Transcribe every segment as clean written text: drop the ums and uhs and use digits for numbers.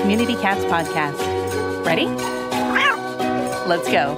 Community Cats podcast. Ready? Let's go.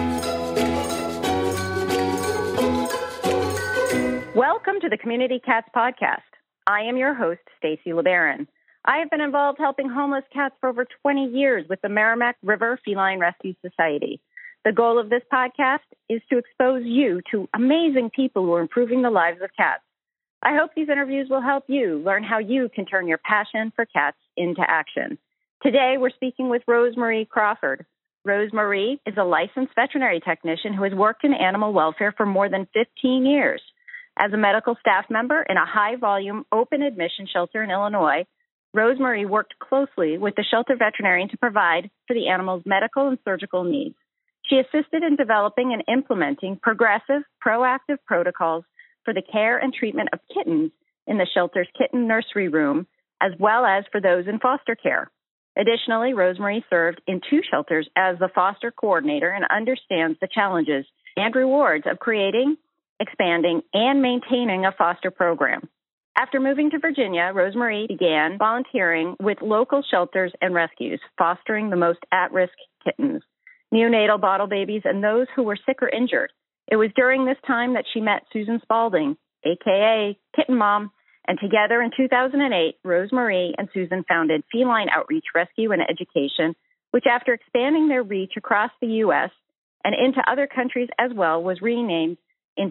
Welcome to the Community Cats podcast. I am your host, Stacy LeBaron. I have been involved helping homeless cats for over 20 years with the Merrimack River Feline Rescue Society. The goal of this podcast is to expose you to amazing people who are improving the lives of cats. I hope these interviews will help you learn how you can turn your passion for cats into action. Today, we're speaking with Rosemarie Crawford. Rosemarie is a licensed veterinary technician who has worked in animal welfare for more than 15 years. As a medical staff member in a high-volume open admission shelter in Illinois, Rosemarie worked closely with the shelter veterinarian to provide for the animal's medical and surgical needs. She assisted in developing and implementing progressive, proactive protocols for the care and treatment of kittens in the shelter's kitten nursery room, as well as for those in foster care. Additionally, Rosemarie served in 2 shelters as the foster coordinator and understands the challenges and rewards of creating, expanding, and maintaining a foster program. After moving to Virginia, Rosemarie began volunteering with local shelters and rescues, fostering the most at-risk kittens, neonatal bottle babies, and those who were sick or injured. It was during this time that she met Susan Spalding, a.k.a. Kitten Mom, and together in 2008, Rosemarie and Susan founded Feline Outreach Rescue and Education, which after expanding their reach across the U.S. and into other countries as well, was renamed in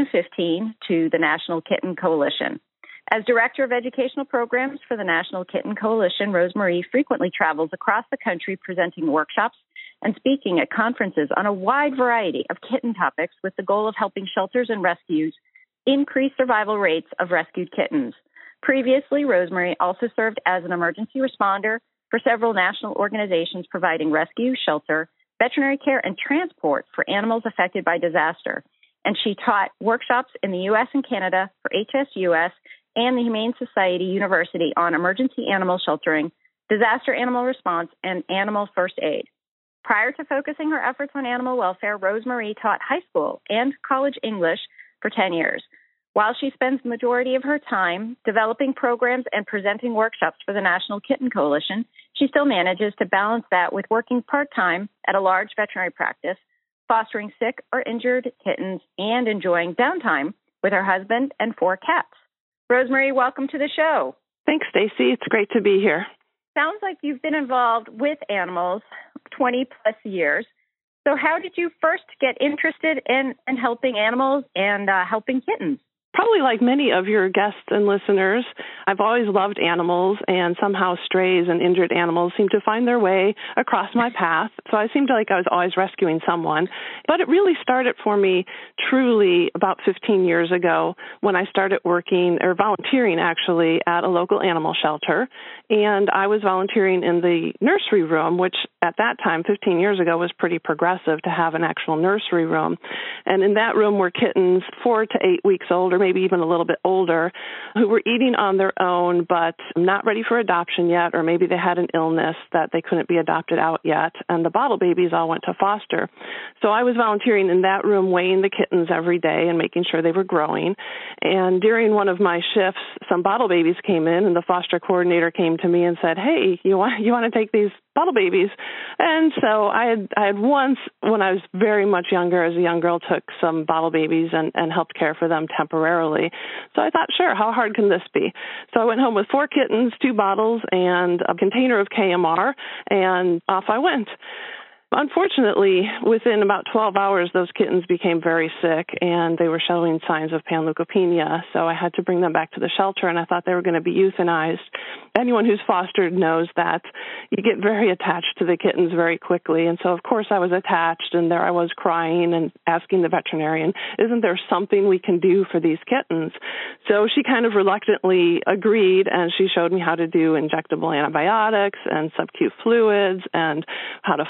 2015 to the National Kitten Coalition. As Director of Educational Programs for the National Kitten Coalition, Rosemarie frequently travels across the country presenting workshops and speaking at conferences on a wide variety of kitten topics with the goal of helping shelters and rescues increase survival rates of rescued kittens. Previously, Rosemarie also served as an emergency responder for several national organizations providing rescue, shelter, veterinary care, and transport for animals affected by disaster. And she taught workshops in the U.S. and Canada for HSUS and the Humane Society University on emergency animal sheltering, disaster animal response, and animal first aid. Prior to focusing her efforts on animal welfare, Rosemarie taught high school and college English for 10 years. While she spends the majority of her time developing programs and presenting workshops for the National Kitten Coalition, she still manages to balance that with working part-time at a large veterinary practice, fostering sick or injured kittens, and enjoying downtime with her husband and 4 cats. Rosemarie, welcome to the show. Thanks, Stacy. It's great to be here. Sounds like you've been involved with animals 20-plus years. So how did you first get interested in helping animals and helping kittens? Probably like many of your guests and listeners, I've always loved animals, and somehow strays and injured animals seem to find their way across my path. So I seemed like I was always rescuing someone. But it really started for me truly about 15 years ago when I started working, or volunteering actually, at a local animal shelter. And I was volunteering in the nursery room, which at that time, 15 years ago, was pretty progressive to have an actual nursery room. And in that room were kittens 4 to 8 weeks old, or maybe even a little bit older, who were eating on their own but not ready for adoption yet, or maybe they had an illness that they couldn't be adopted out yet, and the bottle babies all went to foster. So I was volunteering in that room, weighing the kittens every day and making sure they were growing. And during one of my shifts, some bottle babies came in, and the foster coordinator came to me and said, "Hey, you want to take these bottle babies?" And so I had once, when I was very much younger, as a young girl, took some bottle babies and helped care for them temporarily. So I thought, sure, how hard can this be? So I went home with 4 kittens, 2 bottles, and a container of KMR, and off I went. Unfortunately, within about 12 hours, those kittens became very sick, and they were showing signs of panleukopenia, so I had to bring them back to the shelter, and I thought they were going to be euthanized. Anyone who's fostered knows that you get very attached to the kittens very quickly, and so, of course, I was attached, and there I was crying and asking the veterinarian, isn't there something we can do for these kittens? So she kind of reluctantly agreed, and she showed me how to do injectable antibiotics and sub-Q fluids and how to force feed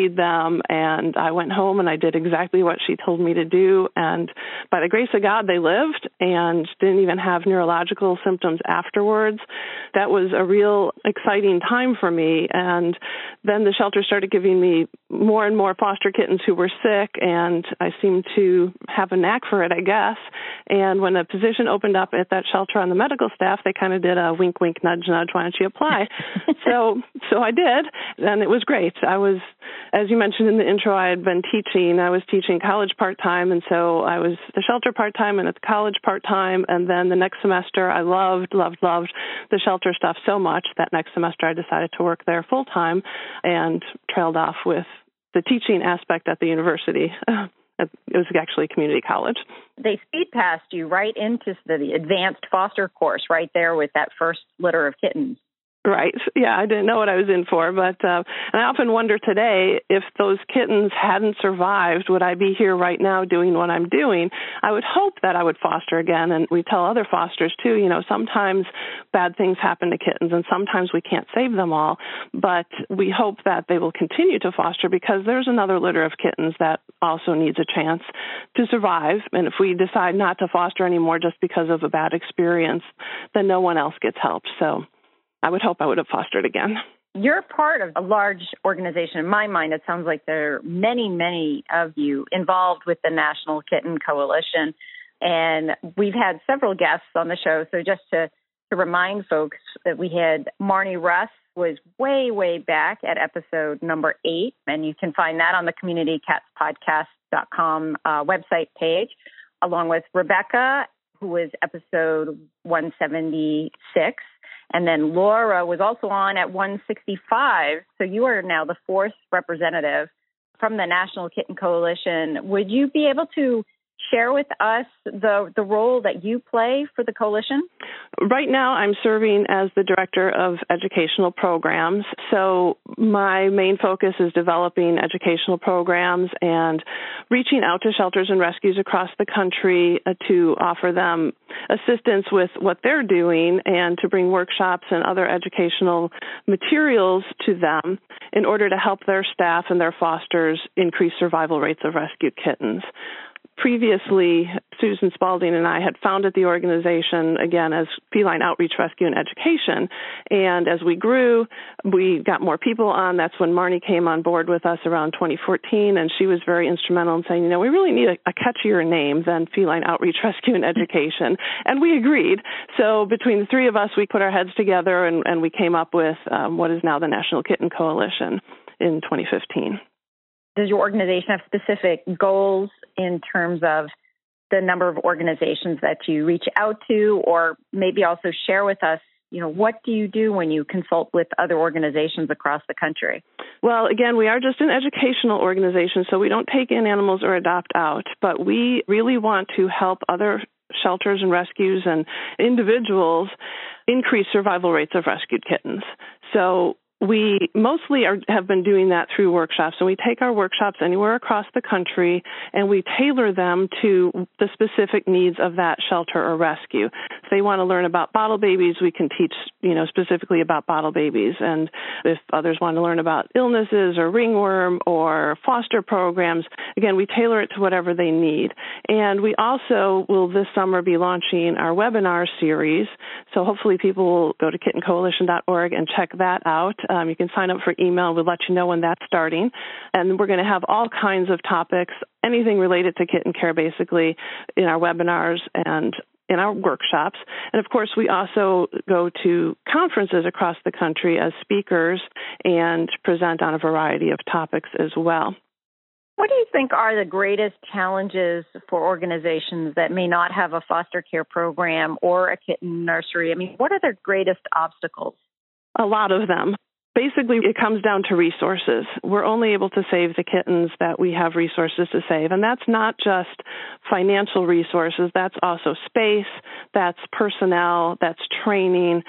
weighed them, and I went home and I did exactly what she told me to do. And by the grace of God, they lived and didn't even have neurological symptoms afterwards. That was a real exciting time for me. And then the shelter started giving me more and more foster kittens who were sick, and I seemed to have a knack for it, I guess. And when a position opened up at that shelter on the medical staff, they kind of did a wink, wink, nudge, nudge, why don't you apply? So I did, and it was great. I was, as you mentioned in the intro, I had been teaching. I was teaching college part-time, and so I was at the shelter part-time and at the college part-time. And then the next semester, I loved the shelter stuff so much that next semester I decided to work there full-time and trailed off with the teaching aspect at the university. It was actually community college. They speed passed you right into the advanced foster course right there with that first litter of kittens. Right. Yeah, I didn't know what I was in for, but and I often wonder today if those kittens hadn't survived, would I be here right now doing what I'm doing? I would hope that I would foster again, and we tell other fosters too, sometimes bad things happen to kittens, and sometimes we can't save them all, but we hope that they will continue to foster because there's another litter of kittens that also needs a chance to survive, and if we decide not to foster anymore just because of a bad experience, then no one else gets help. So I would hope I would have fostered again. You're part of a large organization. In my mind, it sounds like there are many, many of you involved with the National Kitten Coalition. And we've had several guests on the show. So just to remind folks that we had Marnie Russ was way, way back at episode number 8. And you can find that on the communitycatspodcast.com website page, along with Rebecca, who was episode 176. And then Laura was also on at 165. So you are now the 4th representative from the National Kitten Coalition. Would you be able to share with us the role that you play for the coalition? Right now, I'm serving as the director of educational programs. So my main focus is developing educational programs and reaching out to shelters and rescues across the country to offer them assistance with what they're doing and to bring workshops and other educational materials to them in order to help their staff and their fosters increase survival rates of rescued kittens. Previously, Susan Spalding and I had founded the organization, again, as Feline Outreach, Rescue, and Education. And as we grew, we got more people on. That's when Marnie came on board with us around 2014, and she was very instrumental in saying, we really need a catchier name than Feline Outreach, Rescue, and Education. And we agreed. So between the three of us, we put our heads together, and we came up with what is now the National Kitten Coalition in 2015. Does your organization have specific goals in terms of the number of organizations that you reach out to, or maybe also share with us, what do you do when you consult with other organizations across the country? Well, again, we are just an educational organization, so we don't take in animals or adopt out, but we really want to help other shelters and rescues and individuals increase survival rates of rescued kittens. So we mostly have been doing that through workshops, and we take our workshops anywhere across the country, and we tailor them to the specific needs of that shelter or rescue. If they want to learn about bottle babies, we can teach, specifically about bottle babies. And if others want to learn about illnesses or ringworm or foster programs, again, we tailor it to whatever they need. And we also will this summer be launching our webinar series, so hopefully people will go to kittencoalition.org and check that out. You can sign up for email. We'll let you know when that's starting. And we're going to have all kinds of topics, anything related to kitten care, basically, in our webinars and in our workshops. And, of course, we also go to conferences across the country as speakers and present on a variety of topics as well. What do you think are the greatest challenges for organizations that may not have a foster care program or a kitten nursery? What are their greatest obstacles? A lot of them. Basically, it comes down to resources. We're only able to save the kittens that we have resources to save. And that's not just financial resources. That's also space, that's personnel, that's training.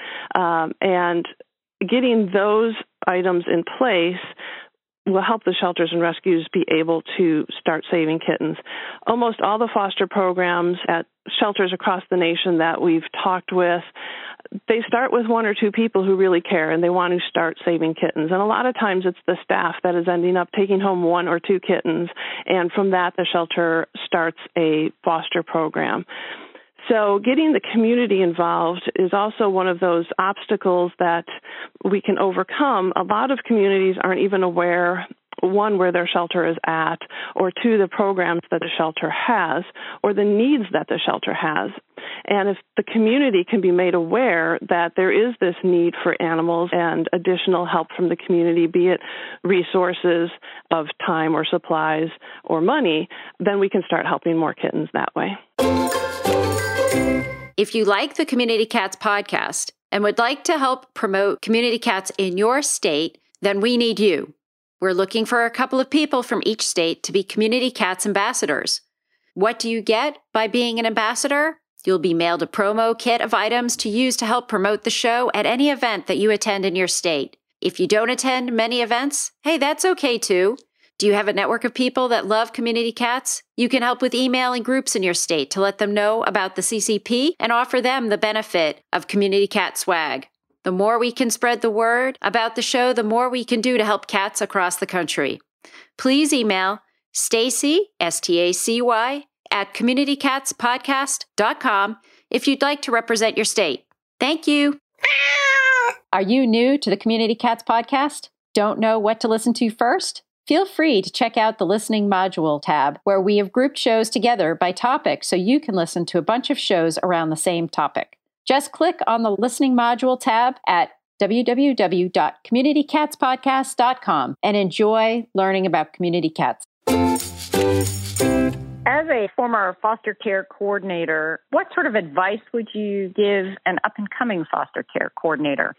And getting those items in place will help the shelters and rescues be able to start saving kittens. Almost all the foster programs at shelters across the nation that we've talked with they start with one or two people who really care and they want to start saving kittens. And a lot of times it's the staff that is ending up taking home one or two kittens. And from that, the shelter starts a foster program. So getting the community involved is also one of those obstacles that we can overcome. A lot of communities aren't even aware, one, where their shelter is at, or two, the programs that the shelter has, or the needs that the shelter has. And if the community can be made aware that there is this need for animals and additional help from the community, be it resources of time or supplies or money, then we can start helping more kittens that way. If you like the Community Cats podcast and would like to help promote community cats in your state, then we need you. We're looking for a couple of people from each state to be Community Cats ambassadors. What do you get by being an ambassador? You'll be mailed a promo kit of items to use to help promote the show at any event that you attend in your state. If you don't attend many events, hey, that's okay too. Do you have a network of people that love community cats? You can help with emailing groups in your state to let them know about the CCP and offer them the benefit of community cat swag. The more we can spread the word about the show, the more we can do to help cats across the country. Please email Stacy, Stacy, at communitycatspodcast.com if you'd like to represent your state. Thank you. Are you new to the Community Cats podcast? Don't know what to listen to first? Feel free to check out the Listening Module tab, where we have grouped shows together by topic so you can listen to a bunch of shows around the same topic. Just click on the Listening Module tab at www.communitycatspodcast.com and enjoy learning about community cats. As a former foster care coordinator, what sort of advice would you give an up-and-coming foster care coordinator?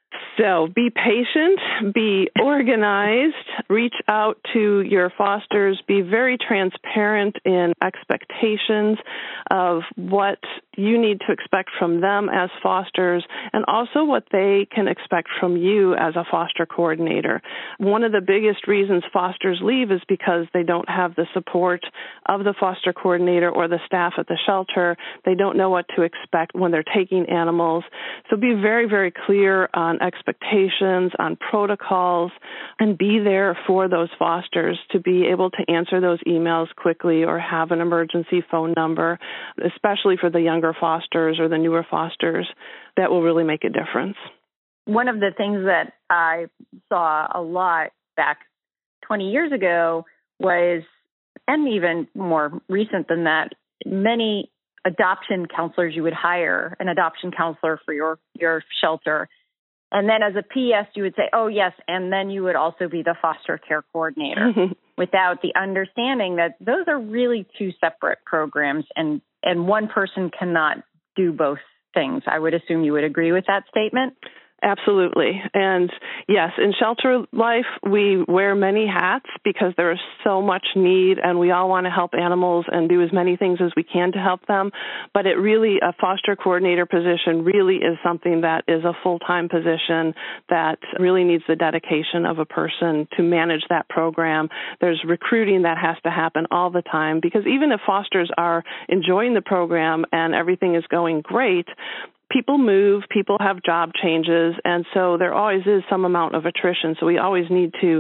So be patient, be organized, reach out to your fosters, be very transparent in expectations of what you need to expect from them as fosters and also what they can expect from you as a foster coordinator. One of the biggest reasons fosters leave is because they don't have the support of the foster coordinator or the staff at the shelter. They don't know what to expect when they're taking animals. So be very, very clear on expectations, on protocols, and be there for those fosters to be able to answer those emails quickly or have an emergency phone number, especially for the younger fosters or the newer fosters. That will really make a difference. One of the things that I saw a lot back 20 years ago was, and even more recent than that, many adoption counselors you would hire, an adoption counselor for your shelter. And then as a PS, you would say, oh, yes, and then you would also be the foster care coordinator without the understanding that those are really two separate programs and one person cannot do both things. I would assume you would agree with that statement. Absolutely. And yes, in shelter life, we wear many hats because there is so much need and we all want to help animals and do as many things as we can to help them. But it really, a foster coordinator position really is something that is a full-time position that really needs the dedication of a person to manage that program. There's recruiting that has to happen all the time because even if fosters are enjoying the program and everything is going great, people move, people have job changes, and so there always is some amount of attrition. So we always need to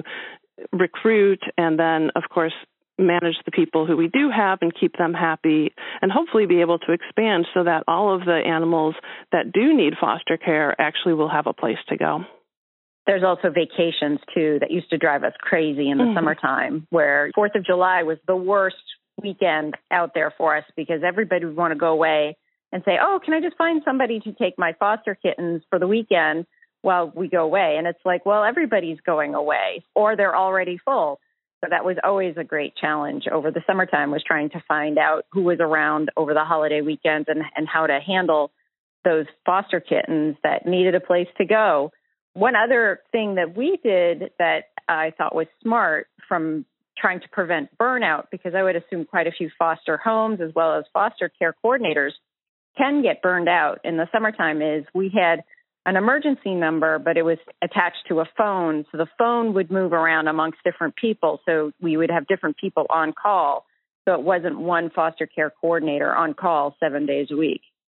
recruit and then, of course, manage the people who we do have and keep them happy and hopefully be able to expand so that all of the animals that do need foster care actually will have a place to go. There's also vacations, too, that used to drive us crazy in the summertime, where 4th of July was the worst weekend out there for us because everybody would want to go away and say, oh, can I just find somebody to take my foster kittens for the weekend while we go away? And it's like, well, everybody's going away or they're already full. So that was always a great challenge over the summertime, was trying to find out who was around over the holiday weekends and how to handle those foster kittens that needed a place to go. One other thing that we did that I thought was smart from trying to prevent burnout, because I would assume quite a few foster homes as well as foster care coordinators can get burned out in the summertime, is we had an emergency number, but it was attached to a phone. So the phone would move around amongst different people. So we would have different people on call. So it wasn't one foster care coordinator on call 7 days a week.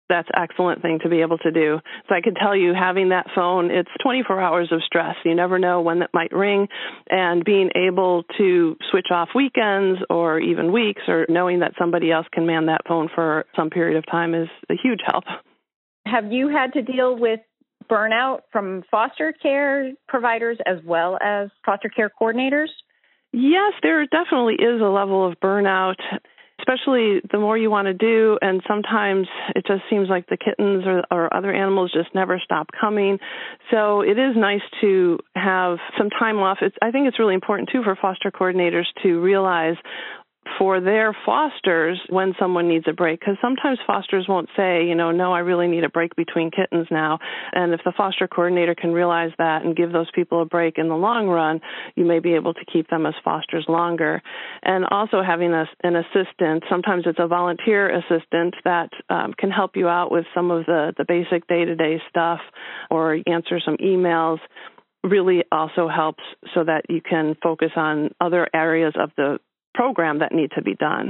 that's an excellent thing to be able to do. So I can tell you, having that phone, it's 24 hours of stress. You never know when that might ring. And being able to switch off weekends or even weeks, or knowing that somebody else can man that phone for some period of time, is a huge help. Have you had to deal with burnout from foster care providers as well as foster care coordinators? Yes, there definitely is a level of burnout, especially the more you want to do, and sometimes it just seems like the kittens or other animals just never stop coming. So it is nice to have some time off. I think it's really important, too, for foster coordinators to realize for their fosters when someone needs a break, because sometimes fosters won't say, no, I really need a break between kittens now. And if the foster coordinator can realize that and give those people a break in the long run, you may be able to keep them as fosters longer. And also having an assistant, sometimes it's a volunteer assistant that can help you out with some of the basic day-to-day stuff or answer some emails, really also helps so that you can focus on other areas of the program that need to be done.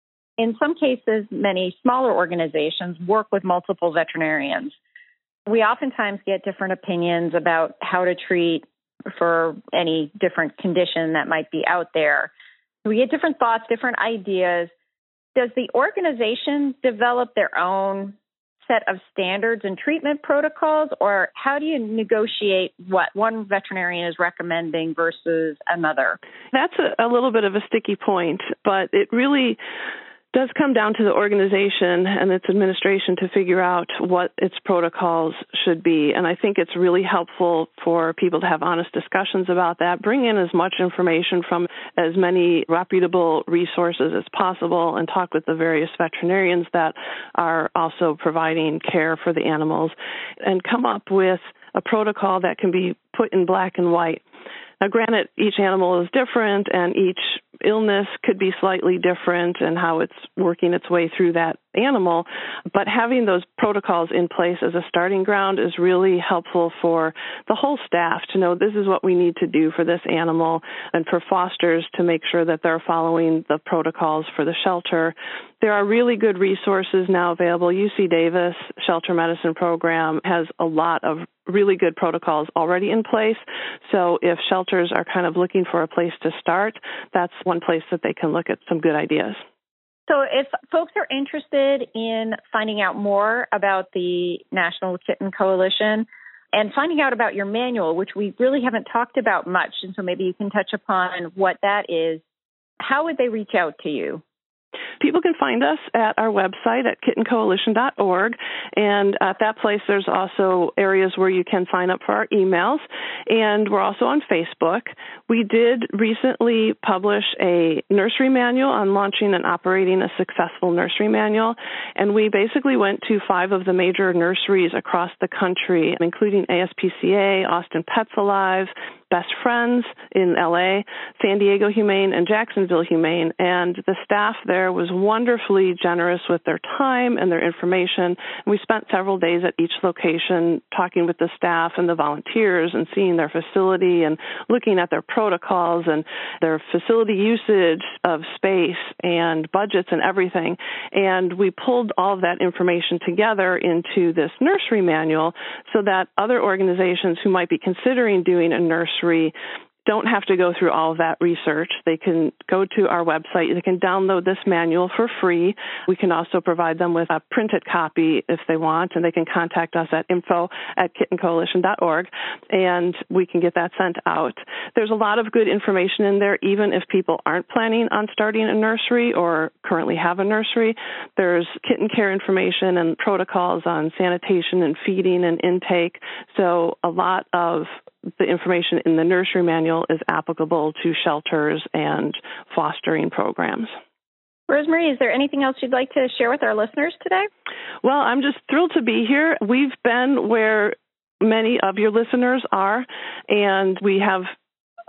In some cases, many smaller organizations work with multiple veterinarians. We oftentimes get different opinions about how to treat for any different condition that might be out there. We get different thoughts, different ideas. Does the organization develop their own set of standards and treatment protocols, or how do you negotiate what one veterinarian is recommending versus another? That's a little bit of a sticky point, but it really does come down to the organization and its administration to figure out what its protocols should be. And I think it's really helpful for people to have honest discussions about that, bring in as much information from as many reputable resources as possible, and talk with the various veterinarians that are also providing care for the animals, and come up with a protocol that can be put in black and white. Now, granted, each animal is different, and each illness could be slightly different in how it's working its way through that animal, but having those protocols in place as a starting ground is really helpful for the whole staff to know this is what we need to do for this animal, and for fosters to make sure that they're following the protocols for the shelter. There are really good resources now available. UC Davis Shelter Medicine Program has a lot of really good protocols already in place. So if shelters are kind of looking for a place to start, that's one place that they can look at some good ideas. So if folks are interested in finding out more about the National Kitten Coalition and finding out about your manual, which we really haven't talked about much, and so maybe you can touch upon what that is, how would they reach out to you? People can find us at our website at kittencoalition.org, and at that place there's also areas where you can sign up for our emails, and we're also on Facebook. We did recently publish a nursery manual on launching and operating a successful nursery manual, and we basically went to 5 of the major nurseries across the country, including ASPCA, Austin Pets Alive, Best Friends in LA, San Diego Humane, and Jacksonville Humane. And the staff there was wonderfully generous with their time and their information. And we spent several days at each location talking with the staff and the volunteers and seeing their facility and looking at their protocols and their facility usage of space and budgets and everything. And we pulled all of that information together into this nursery manual so that other organizations who might be considering doing a nursery don't have to go through all of that research. They can go to our website. They can download this manual for free. We can also provide them with a printed copy if they want, and they can contact us at info@kittencoalition.org, and we can get that sent out. There's a lot of good information in there, even if people aren't planning on starting a nursery or currently have a nursery. There's kitten care information and protocols on sanitation and feeding and intake. So a lot of the information in the nursery manual is applicable to shelters and fostering programs. Rosemary, is there anything else you'd like to share with our listeners today? Well, I'm just thrilled to be here. We've been where many of your listeners are, and we have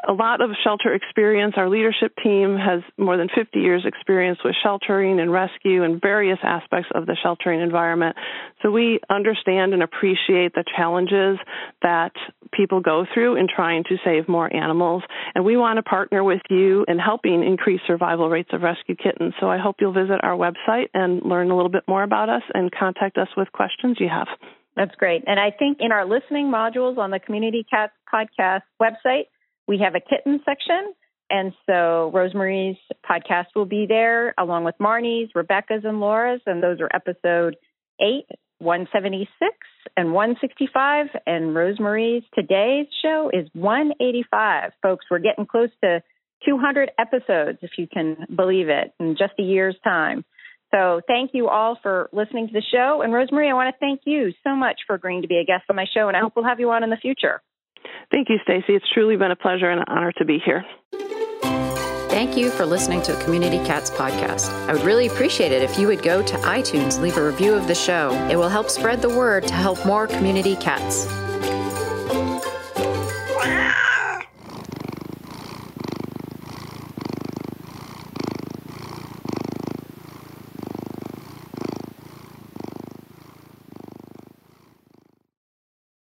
a lot of shelter experience. Our leadership team has more than 50 years experience with sheltering and rescue and various aspects of the sheltering environment. So we understand and appreciate the challenges that people go through in trying to save more animals. And we want to partner with you in helping increase survival rates of rescue kittens. So I hope you'll visit our website and learn a little bit more about us and contact us with questions you have. That's great. And I think in our listening modules on the Community Cats Podcast website, we have a kitten section. And so Rosemary's podcast will be there along with Marnie's, Rebecca's, and Laura's. And those are episode 8, 176, and 165. And Rosemary's today's show is 185. Folks, we're getting close to 200 episodes, if you can believe it, in just a year's time. So thank you all for listening to the show. And Rosemary, I want to thank you so much for agreeing to be a guest on my show. And I hope we'll have you on in the future. Thank you, Stacy. It's truly been a pleasure and an honor to be here. Thank you for listening to the Community Cats Podcast. I would really appreciate it if you would go to iTunes and leave a review of the show. It will help spread the word to help more community cats.